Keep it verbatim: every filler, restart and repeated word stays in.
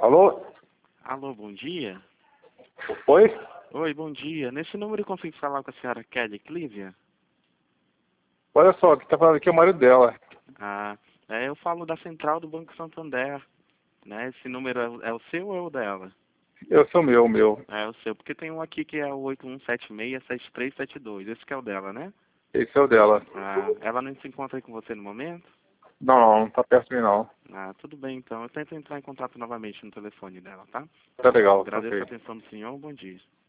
Alô? Alô, bom dia. Oi? Oi, bom dia. Nesse número eu consigo falar com a senhora Kelly Clívia? Olha só, quem tá falando aqui é o marido dela. Ah, é, eu falo da central do Banco Santander, né? Esse número é, é o seu ou é o dela? Eu sou meu, meu. É o seu, porque tem um aqui que é o oito um sete seis, sete três sete dois. Esse que é o dela, né? Esse é o dela. Ah, ela não se encontra aí com você no momento? Não, não, não tá perto de mim não. Ah, tudo bem então. Eu tento entrar em contato novamente no telefone dela, tá? Tá legal, tá Agradeço a ok. atenção do senhor. Bom dia.